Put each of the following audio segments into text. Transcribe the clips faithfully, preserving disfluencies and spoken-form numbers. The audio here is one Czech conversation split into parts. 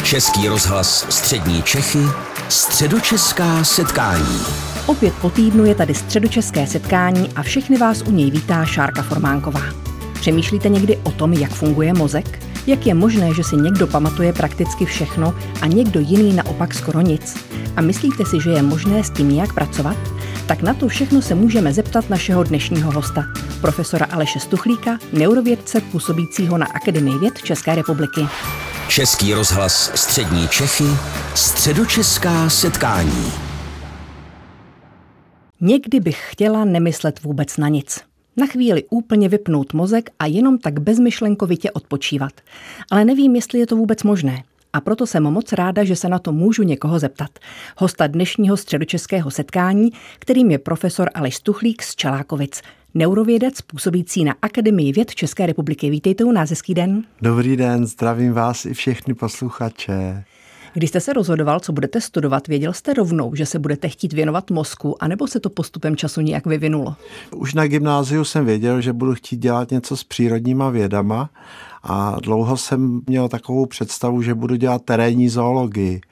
Český rozhlas Střední Čechy, středočeská setkání. Opět po týdnu je tady středočeské setkání a všechny vás u něj vítá Šárka Formánková. Přemýšlíte někdy o tom, jak funguje mozek? Jak je možné, že si někdo pamatuje prakticky všechno a někdo jiný naopak skoro nic? A myslíte si, že je možné s tím nějak pracovat? Tak na to všechno se můžeme zeptat našeho dnešního hosta, profesora Aleše Stuchlíka, neurovědce působícího na Akademii věd České republiky. Český rozhlas Střední Čechy, středočeská setkání. Někdy bych chtěla nemyslet vůbec na nic. Na chvíli úplně vypnout mozek a jenom tak bezmyšlenkovitě odpočívat. Ale nevím, jestli je to vůbec možné. A proto jsem moc ráda, že se na to můžu někoho zeptat. Hosta dnešního středočeského setkání, kterým je profesor Aleš Stuchlík z Čelákovic, neurovědec působící na Akademii věd České republiky. Vítejte u nás, hezký den. Dobrý den, zdravím vás i všechny posluchače. Když jste se rozhodoval, co budete studovat, věděl jste rovnou, že se budete chtít věnovat mozku, anebo se to postupem času nějak vyvinulo? Už na gymnáziu jsem věděl, že budu chtít dělat něco s přírodníma vědama a dlouho jsem měl takovou představu, že budu dělat terénní zoologii.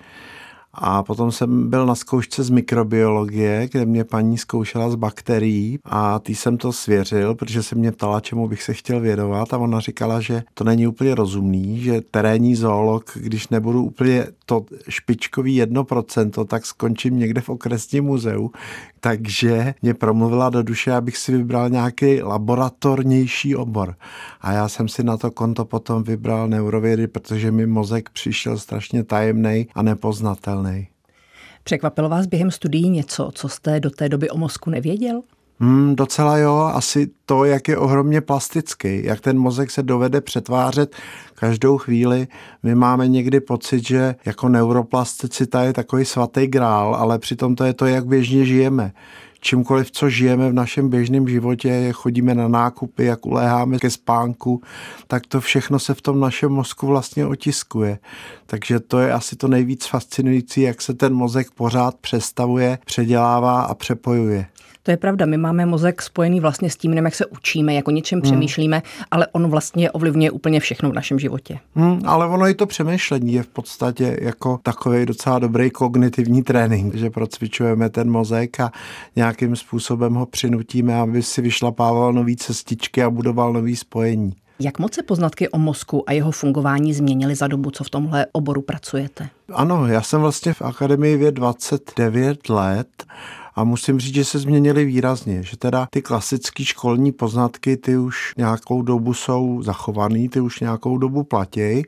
A potom jsem byl na zkoušce z mikrobiologie, kde mě paní zkoušela z bakterií a tý jsem to svěřil, protože se mě ptala, čemu bych se chtěl věnovat a ona říkala, že to není úplně rozumný, že terénní zoolog, když nebudu úplně to špičkový jedno procento, tak skončím někde v okresním muzeu. Takže mě promluvila do duše, abych si vybral nějaký laboratornější obor. A já jsem si na to konto potom vybral neurovědy, protože mi mozek přišel strašně tajemnej a nepoznatelný. Překvapilo vás během studií něco, co jste do té doby o mozku nevěděl? Hmm, docela jo, asi to, jak je ohromně plastický, jak ten mozek se dovede přetvářet každou chvíli. My máme někdy pocit, že jako neuroplasticita je takový svatý grál, ale přitom to je to, jak běžně žijeme. Čímkoliv, co žijeme v našem běžném životě, jak chodíme na nákupy, jak uléháme ke spánku, tak to všechno se v tom našem mozku vlastně otiskuje. Takže to je asi to nejvíc fascinující, jak se ten mozek pořád přestavuje, předělává a přepojuje. To je pravda, my máme mozek spojený vlastně s tím, jak se učíme, jako něčem hmm. přemýšlíme, ale on vlastně ovlivňuje úplně všechno v našem životě. Hmm, ale ono i to přemýšlení je v podstatě jako takový docela dobrý kognitivní trénink, že procvičujeme ten mozek a nějakým způsobem ho přinutíme, aby si vyšlapával nový cestičky a budoval nový spojení. Jak moc se poznatky o mozku a jeho fungování změnily za dobu, co v tomhle oboru pracujete? Ano, já jsem vlastně v Akademii věd dvacet devět let a musím říct, že se změnily výrazně, že teda ty klasické školní poznatky, ty už nějakou dobu jsou zachovaný, ty už nějakou dobu platí,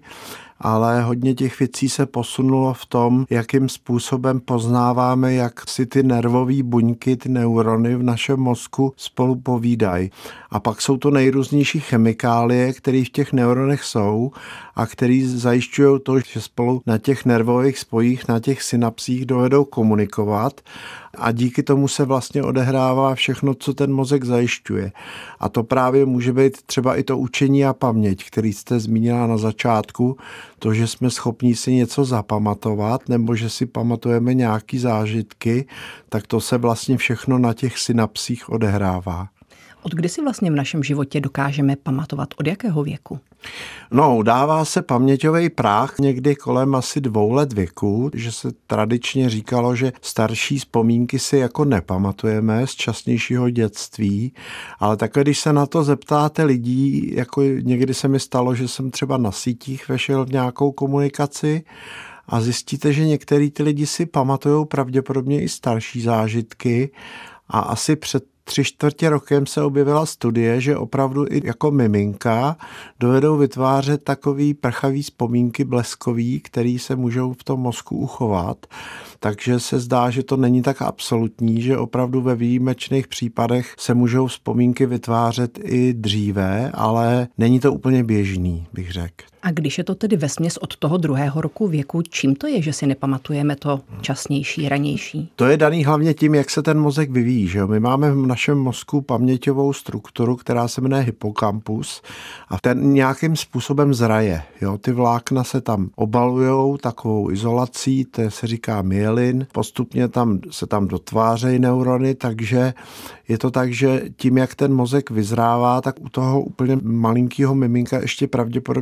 ale hodně těch věcí se posunulo v tom, jakým způsobem poznáváme, jak si ty nervové buňky, ty neurony v našem mozku spolu povídají. A pak jsou to nejrůznější chemikálie, které v těch neuronech jsou a které zajišťují to, že spolu na těch nervových spojích, na těch synapsích dovedou komunikovat a díky tomu se vlastně odehrává všechno, co ten mozek zajišťuje. A to právě může být třeba i to učení a paměť, který jste zmínila na začátku, to, že jsme schopni si něco zapamatovat nebo že si pamatujeme nějaký zážitky, tak to se vlastně všechno na těch synapsích odehrává. Od kdy si vlastně v našem životě dokážeme pamatovat? Od jakého věku? No, dává se paměťový práh někdy kolem asi dvou let věku, že se tradičně říkalo, že starší vzpomínky si jako nepamatujeme z časnějšího dětství, ale takhle, když se na to zeptáte lidí, jako někdy se mi stalo, že jsem třeba na sítích vešel v nějakou komunikaci a zjistíte, že některý ty lidi si pamatujou pravděpodobně i starší zážitky a asi před tři čtvrtě rokem se objevila studie, že opravdu i jako miminka dovedou vytvářet takový prchavý vzpomínky bleskový, který se můžou v tom mozku uchovat. Takže se zdá, že to není tak absolutní, že opravdu ve výjimečných případech se můžou vzpomínky vytvářet i dříve, ale není to úplně běžný, bych řekl. A když je to tedy vesměs od toho druhého roku věku, čím to je, že si nepamatujeme to časnější, ranější? To je daný hlavně tím, jak se ten mozek vyvíjí. Že? My máme v našem mozku paměťovou strukturu, která se jmenuje hypokampus a ten nějakým způsobem zraje. Jo? Ty vlákna se tam obalujou takovou izolací, to se říká myelin, postupně tam se tam dotvářejí neurony, takže je to tak, že tím, jak ten mozek vyzrává, tak u toho úplně malinkého miminka ještě pravděpodobně není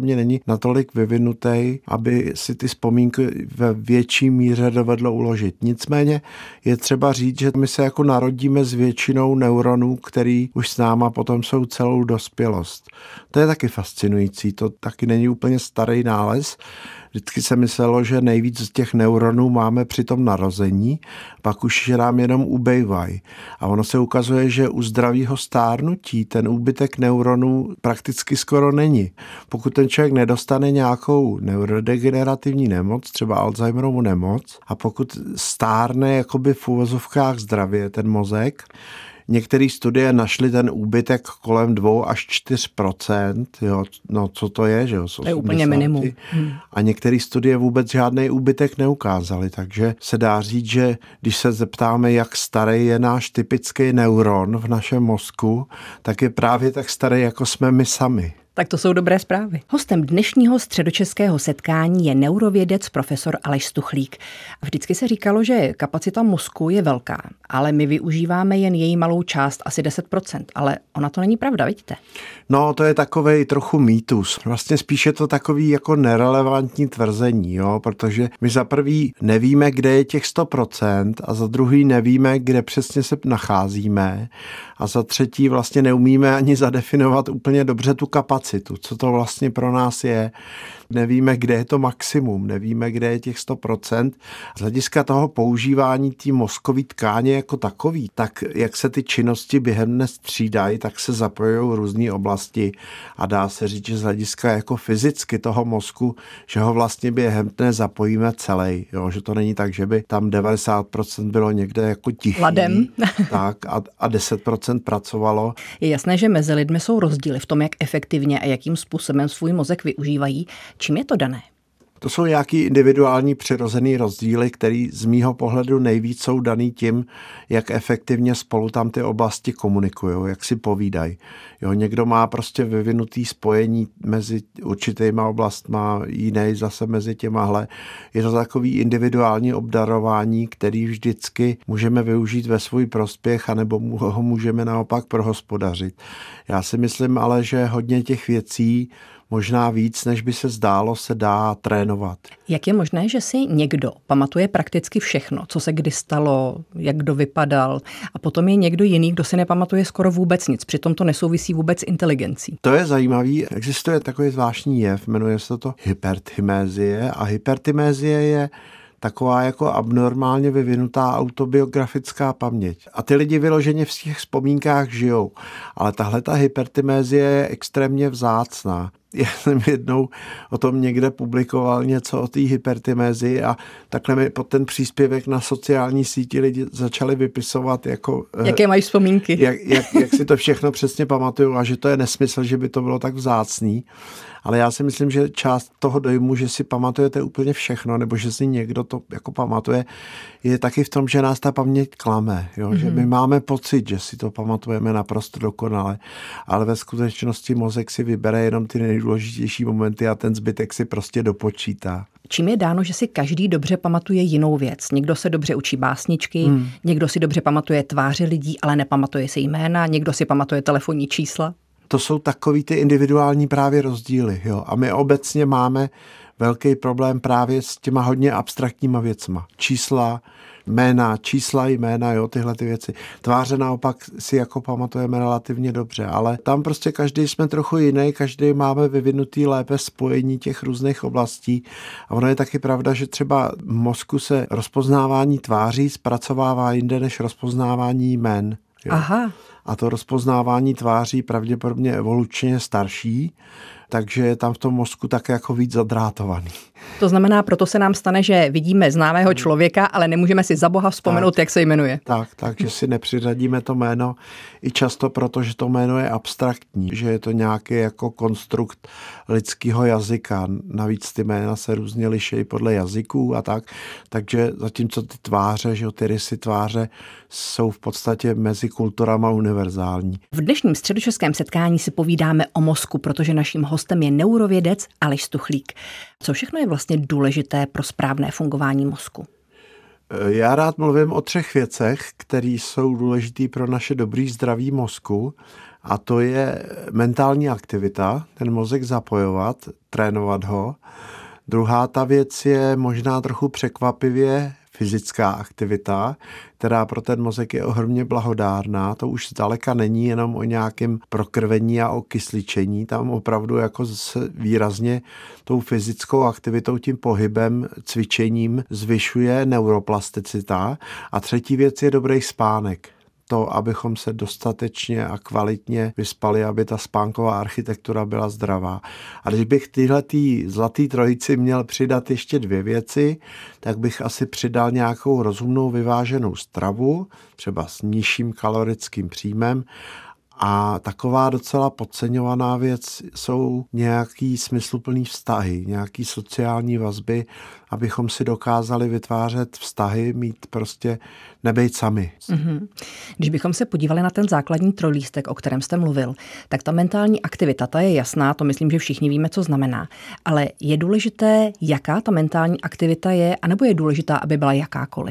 natolik vyvinutý, aby si ty vzpomínky ve větší míře dovedlo uložit. Nicméně je třeba říct, že my se jako narodíme s většinou neuronů, který už s náma potom jsou celou dospělost. To je taky fascinující, to taky není úplně starý nález. Vždycky se myslelo, že nejvíc z těch neuronů máme při tom narození, pak už že nám jenom ubejvají. A ono se ukazuje, že u zdravého stárnutí ten úbytek neuronů prakticky skoro není. Pokud ten člověk nedostane nějakou neurodegenerativní nemoc, třeba Alzheimerovu nemoc, a pokud stárne jakoby v uvozovkách zdravě ten mozek, některé studie našly ten úbytek kolem dva až čtyři procenta, jo, no co to je, že jo? To je úplně minimum. Hmm. A některé studie vůbec žádný úbytek neukázaly, takže se dá říct, že když se zeptáme, jak starý je náš typický neuron v našem mozku, tak je právě tak starý, jako jsme my sami. Tak to jsou dobré zprávy. Hostem dnešního středočeského setkání je neurovědec profesor Aleš Stuchlík. Vždycky se říkalo, že kapacita mozku je velká, ale my využíváme jen její malou část, asi deset procent, ale ona to není pravda, vidíte? No, to je takovej trochu mýtus. Vlastně spíš je to takový jako nerelevantní tvrzení, jo, protože my za prvý nevíme, kde je těch sto procent a za druhý nevíme, kde přesně se nacházíme a za třetí vlastně neumíme ani zadefinovat úplně dobře tu kapacitu, co to vlastně pro nás je. Nevíme, kde je to maximum, nevíme, kde je těch sto procent. Z hlediska toho používání té mozkové tkáně jako takový, tak jak se ty činnosti během dne střídají, tak se zapojují různé oblasti a dá se říct, že z hlediska jako fyzicky toho mozku, že ho vlastně během dne zapojíme celý, jo? Že to není tak, že by tam devadesát procent bylo někde jako tichý, ladem. tak a, a deset procent pracovalo. Je jasné, že mezi lidmi jsou rozdíly v tom, jak efektivně a jakým způsobem svůj mozek využívají. Čím je to dané? To jsou nějaký individuální přirozený rozdíly, které z mýho pohledu nejvíc jsou daný tím, jak efektivně spolu tam ty oblasti komunikují, jak si povídají. Jo, někdo má prostě vyvinutý spojení mezi určitýma oblastma, jiný zase mezi těmahle. Je to takový individuální obdarování, který vždycky můžeme využít ve svůj prospěch, anebo ho můžeme naopak prohospodařit. Já si myslím ale, že hodně těch věcí možná víc, než by se zdálo, se dá trénovat. Jak je možné, že si někdo pamatuje prakticky všechno, co se kdy stalo, jak kdo vypadal, a potom je někdo jiný, kdo si nepamatuje skoro vůbec nic, přitom to nesouvisí vůbec s inteligencí? To je zajímavý. Existuje takový zvláštní jev, jmenuje se to hypertymézie a hypertymézie je taková jako abnormálně vyvinutá autobiografická paměť. A ty lidi vyloženě v těch vzpomínkách žijou. Ale tahle ta hypertymézie je extrémně vzácná. Já jsem jednou o tom někde publikoval něco o té hypertymézii a takhle mi pod ten příspěvek na sociální síti lidi začali vypisovat, jako, jaké mají vzpomínky. Jak, jak, jak si to všechno přesně pamatuju a že to je nesmysl, že by to bylo tak vzácný. Ale já si myslím, že část toho dojmu, že si pamatujete úplně všechno, nebo že si někdo to jako pamatuje, je taky v tom, že nás ta paměť klame. Jo? Mm-hmm. Že my máme pocit, že si to pamatujeme naprosto dokonale, ale ve skutečnosti mozek si vybere jenom ty nejdůležitější momenty a ten zbytek si prostě dopočítá. Čím je dáno, že si každý dobře pamatuje jinou věc? Někdo se dobře učí básničky, hmm. někdo si dobře pamatuje tváře lidí, ale nepamatuje si jména, někdo si pamatuje telefonní čísla. To jsou takový ty individuální právě rozdíly. Jo? A my obecně máme velký problém právě s těma hodně abstraktníma věcma. Čísla, jména, čísla, jména, jo, tyhle ty věci. Tváře naopak si jako pamatujeme relativně dobře, ale tam prostě každý jsme trochu jiný, každý máme vyvinutý lépe spojení těch různých oblastí. A ono je taky pravda, že třeba v mozku se rozpoznávání tváří zpracovává jinde než rozpoznávání jmen. Jo? Aha. A to rozpoznávání tváří pravděpodobně evolučně starší, takže je tam v tom mozku tak jako víc zadrátovaný. To znamená, proto se nám stane, že vidíme známého člověka, ale nemůžeme si za boha vzpomenout, tak, jak se jmenuje. Tak, takže si nepřiřadíme to jméno i často proto, že to jméno je abstraktní, že je to nějaký jako konstrukt lidského jazyka. Navíc ty jména se různě liší podle jazyků a tak. Takže zatímco ty tváře, že ty rysy tváře jsou v podstatě mezi kulturama univerzální. V dnešním středočeském setkání si povídáme o mozku, protože naším hostem je neurovědec Aleš Stuchlík. Co všechno je vlastně důležité pro správné fungování mozku? Já rád mluvím o třech věcech, které jsou důležité pro naše dobrý zdraví mozku. a to je mentální aktivita, ten mozek zapojovat, trénovat ho. Druhá ta věc je možná trochu překvapivě fyzická aktivita, která pro ten mozek je ohromně blahodárná. To už zdaleka není jenom o nějakém prokrvení a o kysličení. Tam opravdu jako se výrazně tou fyzickou aktivitou, tím pohybem, cvičením zvyšuje neuroplasticita. A třetí věc je dobrý spánek. To, abychom se dostatečně a kvalitně vyspali, aby ta spánková architektura byla zdravá. A když bych tyhle zlatý trojici měl přidat ještě dvě věci, tak bych asi přidal nějakou rozumnou vyváženou stravu, třeba s nižším kalorickým příjmem. A taková docela podceňovaná věc jsou nějaký smysluplný vztahy, nějaký sociální vazby, abychom si dokázali vytvářet vztahy, mít prostě nebejt sami. Mm-hmm. Když bychom se podívali na ten základní trojlístek, o kterém jste mluvil, tak ta mentální aktivita, ta je jasná, to myslím, že všichni víme, co znamená. Ale je důležité, jaká ta mentální aktivita je, anebo je důležitá, aby byla jakákoliv?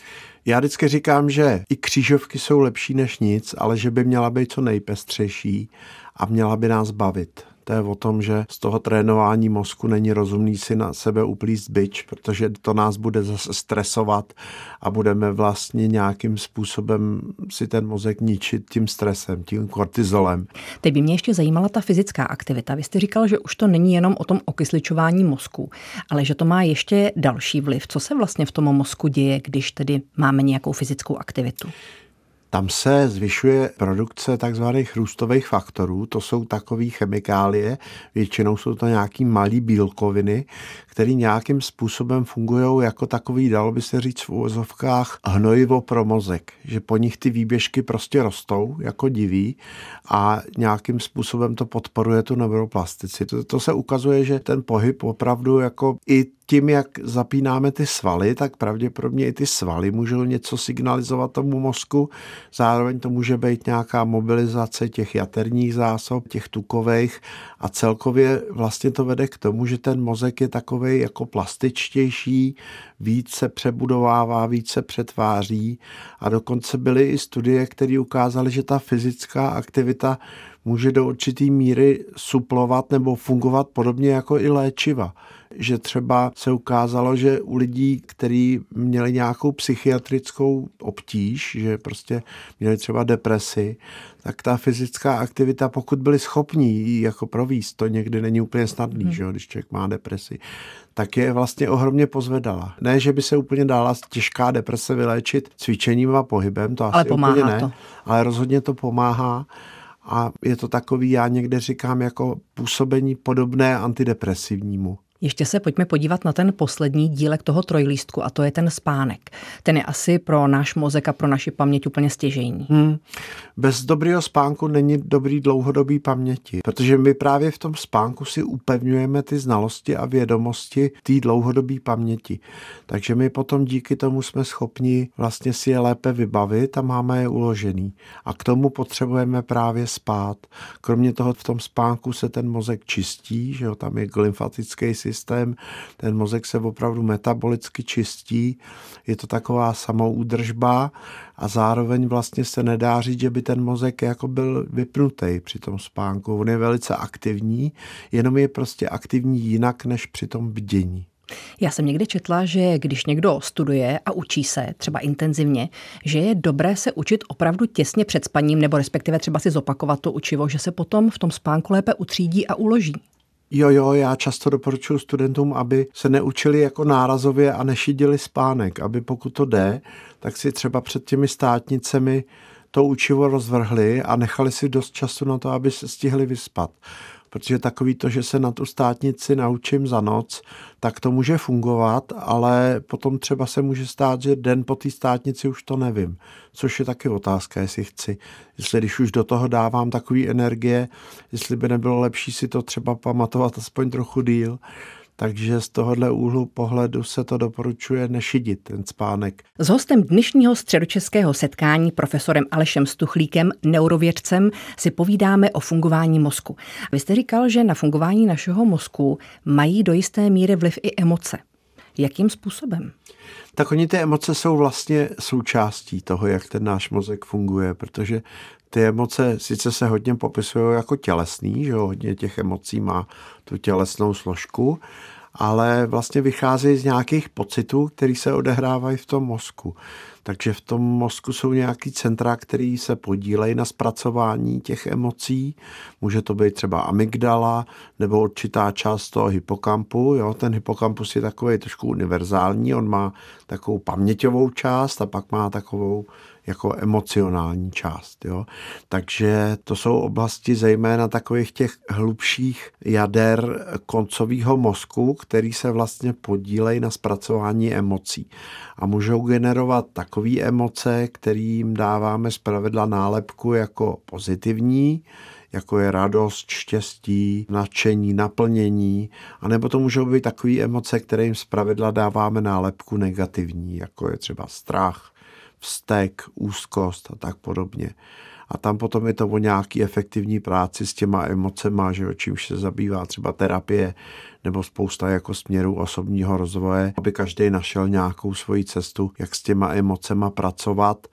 Já vždycky říkám, že i křížovky jsou lepší než nic, ale že by měla být co nejpestřejší a měla by nás bavit. To je o tom, že z toho trénování mozku není rozumný si na sebe uplíst bič, protože to nás bude zase stresovat a budeme vlastně nějakým způsobem si ten mozek ničit tím stresem, tím kortizolem. Teď by mě ještě zajímala ta fyzická aktivita. Vy jste říkal, že už to není jenom o tom okysličování mozku, ale že to má ještě další vliv. Co se vlastně v tom mozku děje, když tedy máme nějakou fyzickou aktivitu? Tam se zvyšuje produkce takzvaných růstových faktorů, to jsou takové chemikálie, většinou jsou to nějaký malý bílkoviny, které nějakým způsobem fungují jako takový, dalo by se říct v uvozovkách, hnojivo pro mozek, že po nich ty výběžky prostě rostou jako diví a nějakým způsobem to podporuje tu neuroplasticitu. To, to se ukazuje, že ten pohyb opravdu jako i tím, jak zapínáme ty svaly, tak pravděpodobně i ty svaly můžou něco signalizovat tomu mozku. Zároveň to může být nějaká mobilizace těch jaterních zásob, těch tukových a celkově vlastně to vede k tomu, že ten mozek je takovej jako plastičtější, více přebudovává, více přetváří a dokonce byly i studie, které ukázaly, že ta fyzická aktivita může do určitý míry suplovat nebo fungovat podobně jako i léčiva. Že třeba se ukázalo, že u lidí, kteří měli nějakou psychiatrickou obtíž, že prostě měli třeba depresi, tak ta fyzická aktivita, pokud byli schopní ji jako províst, to někdy není úplně snadný, hmm. že, když člověk má depresi, tak je vlastně ohromně pozvedala. Ne, že by se úplně dala těžká deprese vyléčit cvičením a pohybem, to ale asi pomáhá úplně ne, to. Ale rozhodně to pomáhá. A je to takový, já někde říkám, jako působení podobné antidepresivnímu. Ještě se pojďme podívat na ten poslední dílek toho trojlístku a to je ten spánek. Ten je asi pro náš mozek a pro naši paměť úplně stěžejní. Hmm. Bez dobrého spánku není dobrý dlouhodobý paměti, protože my právě v tom spánku si upevňujeme ty znalosti a vědomosti té dlouhodobé paměti. Takže my potom díky tomu jsme schopni vlastně si je lépe vybavit a máme je uložený. A k tomu potřebujeme právě spát. Kromě toho v tom spánku se ten mozek čistí, že jo, tam je glymfatický systém, ten mozek se opravdu metabolicky čistí, je to taková samoúdržba a zároveň vlastně se nedá říct, že by ten mozek jako byl vypnutý při tom spánku. On je velice aktivní, jenom je prostě aktivní jinak než při tom bdění. Já jsem někde četla, že když někdo studuje a učí se, třeba intenzivně, že je dobré se učit opravdu těsně před spaním, nebo respektive třeba si zopakovat to učivo, že se potom v tom spánku lépe utřídí a uloží. Jo, jo, já často doporučuji studentům, aby se neučili jako nárazově a nešidili spánek, aby pokud to jde, tak si třeba před těmi státnicemi to učivo rozvrhli a nechali si dost času na to, aby se stihli vyspat. Protože takový to, že se na tu státnici naučím za noc, tak to může fungovat, ale potom třeba se může stát, že den po té státnici už to nevím. Což je taky otázka, jestli chci. Jestli když už do toho dávám takový energie, jestli by nebylo lepší si to třeba pamatovat aspoň trochu díl. Takže z tohohle úhlu pohledu se to doporučuje nešidit, ten spánek. S hostem dnešního středočeského setkání, profesorem Alešem Stuchlíkem, neurovědcem, si povídáme o fungování mozku. Vy jste říkal, že na fungování našeho mozku mají do jisté míry vliv i emoce. Jakým způsobem? Tak oni ty emoce jsou vlastně součástí toho, jak ten náš mozek funguje, protože ty emoce sice se hodně popisují jako tělesný, že jo, hodně těch emocí má tu tělesnou složku, ale vlastně vycházejí z nějakých pocitů, které se odehrávají v tom mozku. Takže v tom mozku jsou nějaký centra, které se podílejí na zpracování těch emocí. Může to být třeba amygdala nebo určitá část toho hypokampu. Jo? Ten hypokampus je takový trošku univerzální, on má takovou paměťovou část a pak má takovou jako emocionální část. Jo? Takže to jsou oblasti zejména takových těch hlubších jader koncového mozku, který se vlastně podílejí na zpracování emocí. A můžou generovat takové emoce, kterým dáváme zpravidla nálepku jako pozitivní, jako je radost, štěstí, nadšení, naplnění, anebo to můžou být takové emoce, kterým zpravidla dáváme nálepku negativní, jako je třeba strach, vztek, úzkost a tak podobně. A tam potom je to o nějaký efektivní práci s těma emocema, že o čímž se zabývá třeba terapie nebo spousta jako směrů osobního rozvoje, aby každý našel nějakou svoji cestu, jak s těma emocema pracovat.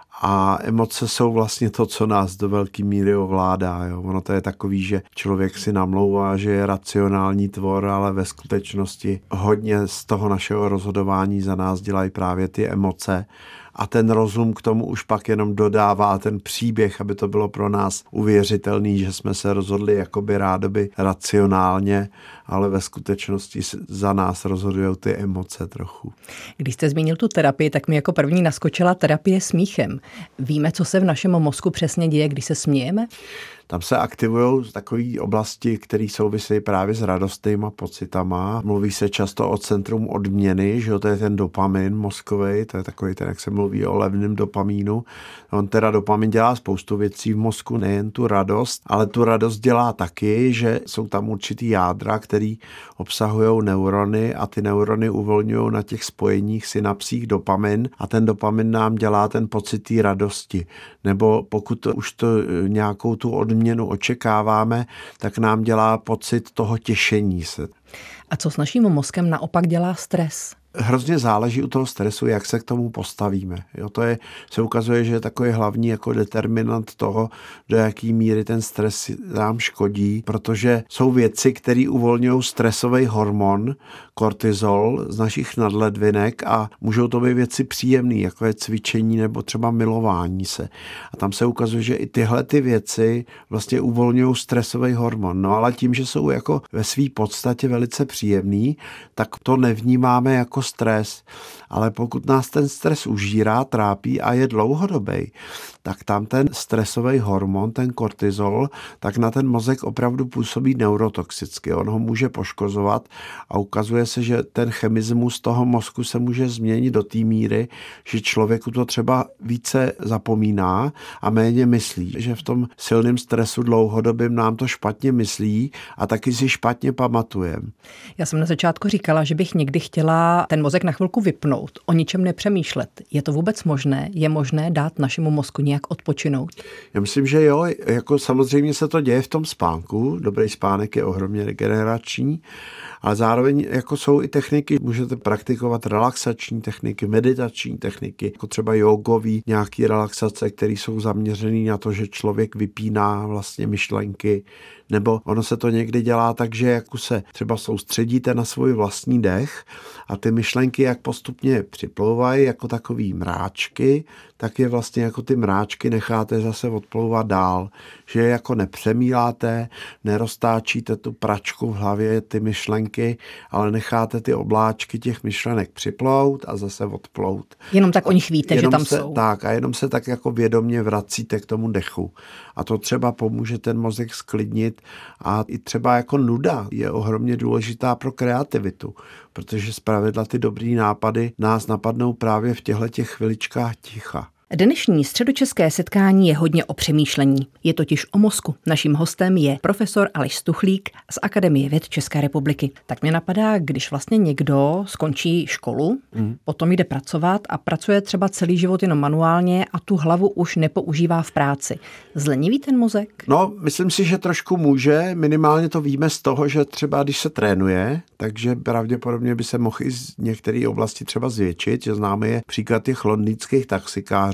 A emoce jsou vlastně to, co nás do velké míry ovládá. Jo. Ono to je takový, že člověk si namlouvá, že je racionální tvor, ale ve skutečnosti hodně z toho našeho rozhodování za nás dělají právě ty emoce. A ten rozum k tomu už pak jenom dodává ten příběh, aby to bylo pro nás uvěřitelný, že jsme se rozhodli jakoby rádoby racionálně, ale ve skutečnosti za nás rozhodují ty emoce trochu. Když jste zmínil tu terapii, tak mi jako první naskočila terapie smíchem. Víme, co se v našem mozku přesně děje, když se smějeme? Tam se aktivují takové oblasti, které souvisejí právě s radostnýma pocitama. Mluví se často o centrum odměny, že to je ten dopamin mozkový, to je takový ten, jak se mluví o levném dopamínu. On teda dopamin dělá spoustu věcí v mozku, nejen tu radost, ale tu radost dělá taky, že jsou tam určitý jádra, které obsahují neurony a ty neurony uvolňují na těch spojeních synapsích dopamin a ten dopamin nám dělá ten pocit té radosti. Nebo pokud to, už to nějakou tu odměnu Měnu očekáváme, tak nám dělá pocit toho těšení se. A co s naším mozkem naopak dělá stres? Hrozně záleží u toho stresu, jak se k tomu postavíme. Jo, to je, se ukazuje, že je takový hlavní jako determinant toho, do jaký míry ten stres nám škodí, protože jsou věci, které uvolňují stresový hormon, kortizol z našich nadledvinek a můžou to být věci příjemné, jako je cvičení nebo třeba milování se. A tam se ukazuje, že i tyhle ty věci vlastně uvolňují stresový hormon. No ale tím, že jsou jako ve své podstatě velice příjemný, tak to nevnímáme jako stres, ale pokud nás ten stres užírá, trápí a je dlouhodobý, tak tam ten stresový hormon, ten kortizol, tak na ten mozek opravdu působí neurotoxicky. On ho může poškozovat a ukazuje se, že ten chemismus toho mozku se může změnit do té míry, že člověku to třeba více zapomíná a méně myslí, že v tom silném stresu dlouhodobým nám to špatně myslí a taky si špatně pamatujeme. Já jsem na začátku říkala, že bych někdy chtěla ten mozek na chvilku vypnout, o ničem nepřemýšlet. Je to vůbec možné? Je možné dát našemu mozku nějak odpočinout? Já myslím, že jo, jako samozřejmě se to děje v tom spánku. Dobrý spánek je ohromně regenerační, ale zároveň jako jsou i techniky, můžete praktikovat relaxační techniky, meditační techniky, jako třeba jogový, nějaký relaxace, které jsou zaměřené na to, že člověk vypíná vlastně myšlenky, nebo ono se to někdy dělá tak, že jako se třeba soustředíte na svůj vlastní dech a ty myšlenky jak postupně připlouvají jako takový mráčky, tak je vlastně jako ty mráčky necháte zase odplouvat dál, že jako nepřemýláte, neroztáčíte tu pračku v hlavě, ty myšlenky, ale necháte ty obláčky těch myšlenek připlout a zase odplout. Jenom tak o nich víte, že tam se, jsou. Tak a jenom se tak jako vědomě vracíte k tomu dechu. A to třeba pomůže ten mozek sklidnit a i třeba jako nuda je ohromně důležitá pro kreativitu, protože zpravidla ty dobrý nápady nás napadnou právě v těchto těch chviličkách ticha. Dnešní středočeské setkání je hodně o přemýšlení. Je totiž o mozku. Naším hostem je profesor Aleš Stuchlík z Akademie věd České republiky. Tak mě napadá, když vlastně někdo skončí školu, mm. potom jde pracovat a pracuje třeba celý život jenom manuálně a tu hlavu už nepoužívá v práci. Zleniví ten mozek? No, myslím si, že trošku může. Minimálně to víme z toho, že třeba když se trénuje, takže pravděpodobně by se mohl i z některé oblasti třeba zvětšit, že známe je příklad těch londýnských taxikářů,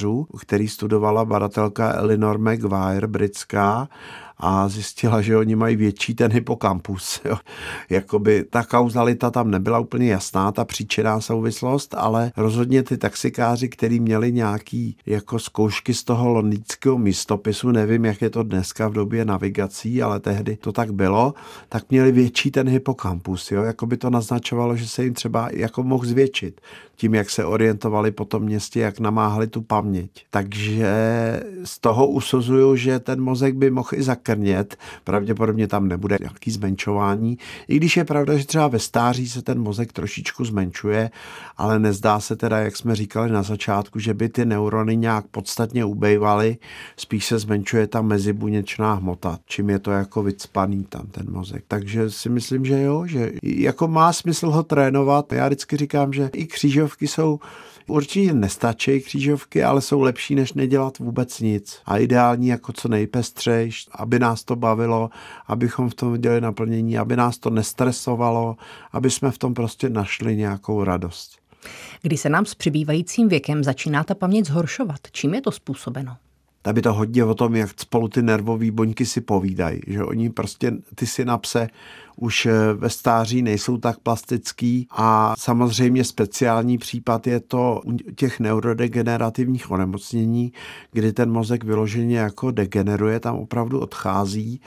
scénářů, který studovala badatelka Eleanor Maguire, britská, a zjistila, že oni mají větší ten hypokampus. Jo. Jakoby ta kauzalita tam nebyla úplně jasná, ta příčinná souvislost, ale rozhodně ty taxikáři, kteří měli nějaký jako zkoušky z toho londýnského místopisu, nevím, jak je to dneska v době navigací, ale tehdy to tak bylo, tak měli větší ten hypokampus. Jo. Jakoby to naznačovalo, že se jim třeba jako mohl zvětšit tím, jak se orientovali po tom městě, jak namáhali tu paměť. Takže z toho usuzuju, že ten mozek by mohl i zakrnět. Pravděpodobně tam nebude nějaký zmenšování. I když je pravda, že třeba ve stáří se ten mozek trošičku zmenšuje, ale nezdá se teda, jak jsme říkali na začátku, že by ty neurony nějak podstatně ubejvaly. Spíš se zmenšuje ta mezibuněčná hmota, čím je to jako vycpaný tam ten mozek. Takže si myslím, že jo, že jako má smysl ho trénovat. Já vždycky říkám, že i křížovky jsou určitě nestačí křížovky, ale jsou lepší, než nedělat vůbec nic. A ideální jako co nejpestřejš, aby nás to bavilo, abychom v tom viděli naplnění, aby nás to nestresovalo, aby jsme v tom prostě našli nějakou radost. Kdy se nám s přibývajícím věkem začíná ta paměť zhoršovat? Čím je to způsobeno? Tady to hodně o tom, jak spolu ty nervové buňky si povídají, že oni prostě ty synapse už ve stáří nejsou tak plastický a samozřejmě speciální případ je to u těch neurodegenerativních onemocnění, kdy ten mozek vyloženě jako degeneruje, tam opravdu odchází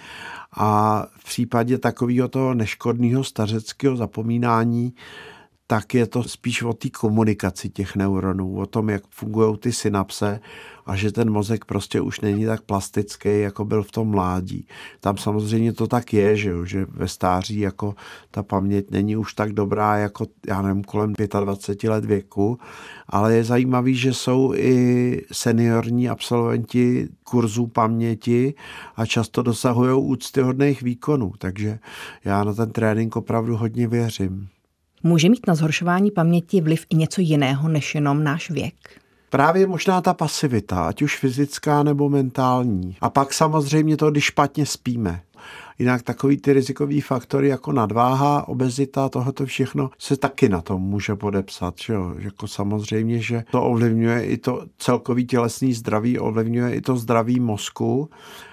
a v případě takového toho neškodného stařeckého zapomínání tak je to spíš o té komunikaci těch neuronů, o tom, jak fungují ty synapse a že ten mozek prostě už není tak plastický, jako byl v tom mládí. Tam samozřejmě to tak je, že, jo, že ve stáří jako ta paměť není už tak dobrá, jako já nevím, kolem dvacet pět let věku, ale je zajímavý, že jsou i seniorní absolventi kurzů paměti a často dosahují úctyhodných výkonů, takže já na ten trénink opravdu hodně věřím. Může mít na zhoršování paměti vliv i něco jiného než jenom náš věk? Právě možná ta pasivita, ať už fyzická nebo mentální. A pak samozřejmě to, když špatně spíme. Jinak takový ty rizikový faktory jako nadváha, obezita, tohoto všechno se taky na tom může podepsat. Že jo? Jako samozřejmě, že to ovlivňuje i to celkový tělesný zdraví, ovlivňuje i to zdraví mozku,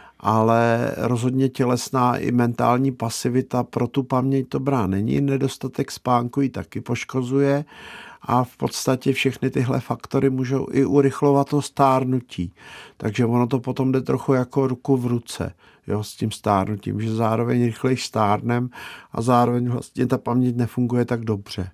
ale rozhodně tělesná i mentální pasivita pro tu paměť dobrá není. Nedostatek spánku ji taky poškozuje a v podstatě všechny tyhle faktory můžou i urychlovat to stárnutí. Takže ono to potom jde trochu jako ruku v ruce, jo, s tím stárnutím, že zároveň rychleji stárnem a zároveň vlastně ta paměť nefunguje tak dobře.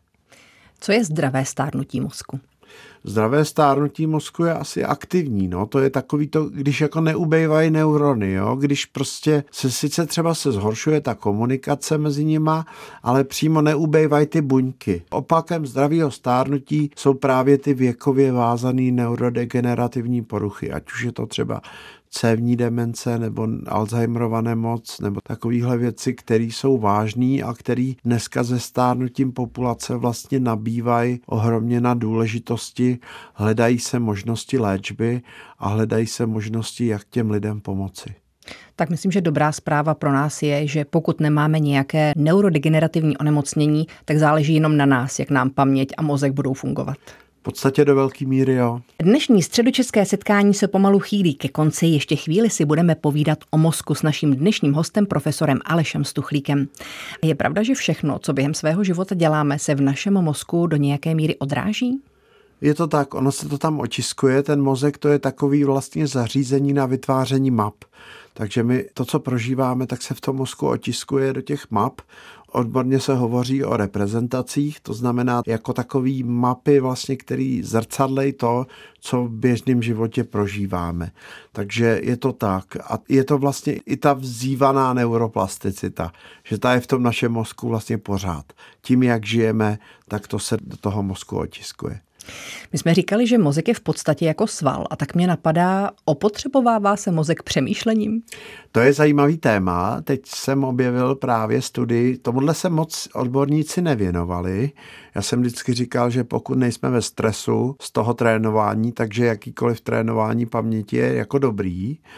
Co je zdravé stárnutí mozku? Zdravé stárnutí mozku je asi aktivní, no, to je takový to, když jako neubejvají neurony, jo, když prostě se sice třeba se zhoršuje ta komunikace mezi nima, ale přímo neubejvají ty buňky. Opakem zdravého stárnutí jsou právě ty věkově vázané neurodegenerativní poruchy, ať už je to třeba cévní demence nebo Alzheimerova nemoc nebo takovéhle věci, které jsou vážné a které dneska se stárnutím populace vlastně nabývají ohromně na důležitosti. Hledají se možnosti léčby a hledají se možnosti, jak těm lidem pomoci. Tak myslím, že dobrá zpráva pro nás je, že pokud nemáme nějaké neurodegenerativní onemocnění, tak záleží jenom na nás, jak nám paměť a mozek budou fungovat. V podstatě do velké míry, jo. Dnešní středočeské setkání se pomalu chýlí ke konci. Ještě chvíli si budeme povídat o mozku s naším dnešním hostem, profesorem Alešem Stuchlíkem. Je pravda, že všechno, co během svého života děláme, se v našem mozku do nějaké míry odráží? Je to tak, ono se to tam otiskuje, ten mozek to je takový vlastně zařízení na vytváření map. Takže my to, co prožíváme, tak se v tom mozku otiskuje do těch map. Odborně se hovoří o reprezentacích, to znamená jako takový mapy, vlastně, který zrcadlejí to, co v běžném životě prožíváme. Takže je to tak. A je to vlastně i ta vzývaná neuroplasticita, že ta je v tom našem mozku vlastně pořád. Tím, jak žijeme, tak to se do toho mozku otiskuje. My jsme říkali, že mozek je v podstatě jako sval a tak mě napadá, opotřebovává se mozek přemýšlením? To je zajímavý téma. Teď jsem objevil právě studii, tomuhle se moc odborníci nevěnovali. Já jsem vždycky říkal, že pokud nejsme ve stresu z toho trénování, takže jakýkoliv trénování paměti je jako dobrý.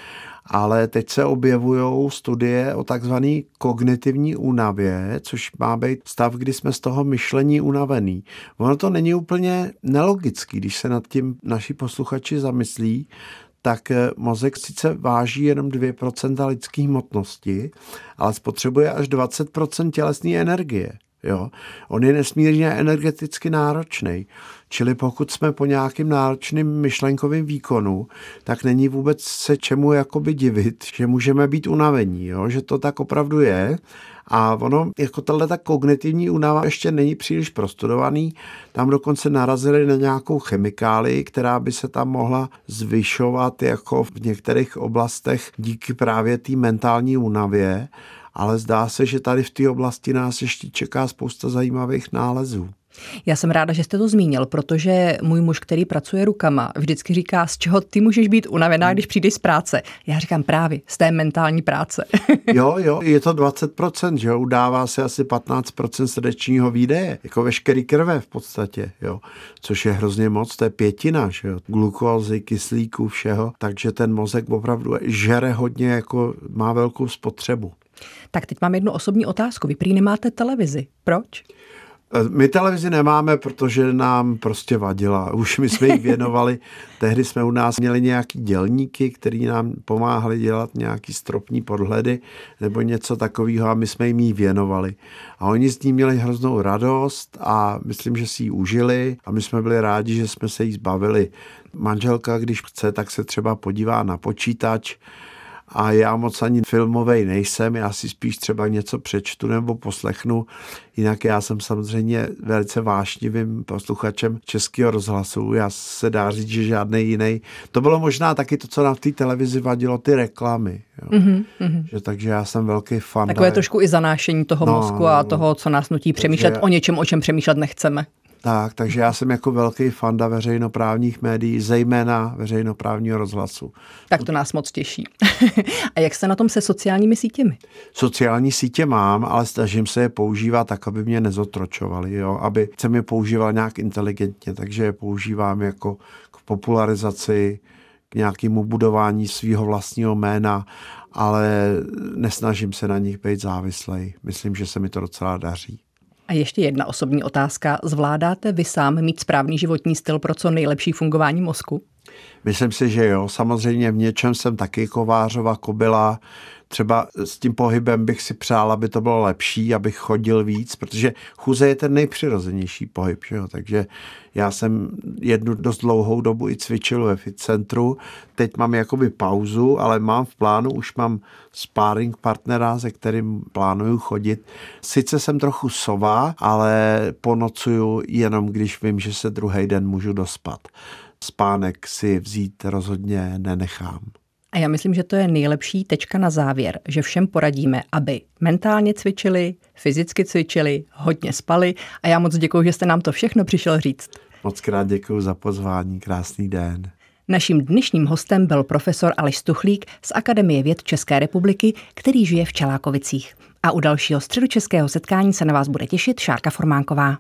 ale teď se objevují studie o takzvané kognitivní únavě, což má být stav, kdy jsme z toho myšlení unavený. Ono to není úplně nelogický, když se nad tím naši posluchači zamyslí, tak mozek sice váží jenom dvě procenta lidské hmotnosti, ale spotřebuje až dvacet procent tělesné energie. Jo? On je nesmírně energeticky náročný. Čili pokud jsme po nějakým náročným myšlenkovým výkonu, tak není vůbec se čemu jakoby divit, že můžeme být unavení, jo? Že to tak opravdu je. A ono, jako tato kognitivní únava ještě není příliš prostudovaný. Tam dokonce narazili na nějakou chemikálii, která by se tam mohla zvyšovat jako v některých oblastech díky právě té mentální únavě. Ale zdá se, že tady v té oblasti nás ještě čeká spousta zajímavých nálezů. Já jsem ráda, že jste to zmínil, protože můj muž, který pracuje rukama, vždycky říká, z čeho ty můžeš být unavená, když přijdeš z práce. Já říkám právě z té mentální práce. Jo, jo, je to dvacet procent, že jo, udává se asi patnáct procent srdečního výdeje, jako veškerý krve v podstatě, jo, což je hrozně moc, to je pětina, že jo, glukózy, kyslíku, všeho, takže ten mozek opravdu žere hodně, jako má velkou spotřebu. Tak teď mám jednu osobní otázku. Vy prý nemáte televizi. Proč? My televizi nemáme, protože nám prostě vadila. Už my jsme jí věnovali. Tehdy jsme u nás měli nějaký dělníky, který nám pomáhali dělat nějaký stropní podhledy nebo něco takového a my jsme jim jí věnovali. A oni s ní měli hroznou radost a myslím, že si ji užili a my jsme byli rádi, že jsme se jí zbavili. Manželka, když chce, tak se třeba podívá na počítač, a já moc ani filmovej nejsem, já si spíš třeba něco přečtu nebo poslechnu. Jinak já jsem samozřejmě velice vášnivým posluchačem Českého rozhlasu. Já se dá říct, že žádný jiný. To bylo možná taky to, co nám v té televizi vadilo, ty reklamy. Jo. Mm-hmm. Že, takže já jsem velký fan. Takové trošku i zanášení toho no, mozku a toho, co nás nutí přemýšlet takže o něčem, o čem přemýšlet nechceme. Tak, takže já jsem jako velký fanda veřejnoprávních médií, zejména veřejnoprávního rozhlasu. Tak to nás moc těší. A jak jste na tom se sociálními sítěmi? Sociální sítě mám, ale snažím se je používat tak, aby mě nezotročovali, jo? Aby jsem je používal nějak inteligentně, takže je používám jako k popularizaci, k nějakému budování svého vlastního jména, ale nesnažím se na nich být závislej. Myslím, že se mi to docela daří. A ještě jedna osobní otázka. Zvládáte vy sám mít správný životní styl pro co nejlepší fungování mozku? Myslím si, že jo. Samozřejmě v něčem jsem taky kovářova kobyla. Třeba s tím pohybem bych si přál, aby to bylo lepší, abych chodil víc, protože chůze je ten nejpřirozenější pohyb. Že jo? Takže já jsem jednu dost dlouhou dobu i cvičil ve fit centru. Teď mám jakoby pauzu, ale mám v plánu, už mám sparring partnera, se kterým plánuju chodit. Sice jsem trochu sova, ale ponocuju jenom, když vím, že se druhý den můžu dospat. Spánek si vzít rozhodně nenechám. A já myslím, že to je nejlepší tečka na závěr, že všem poradíme, aby mentálně cvičili, fyzicky cvičili, hodně spali a já moc děkuji, že jste nám to všechno přišel říct. Moc krát děkuji za pozvání, krásný den. Naším dnešním hostem byl profesor Aleš Stuchlík z Akademie věd České republiky, který žije v Čelákovicích. A u dalšího středočeského setkání se na vás bude těšit Šárka Formánková.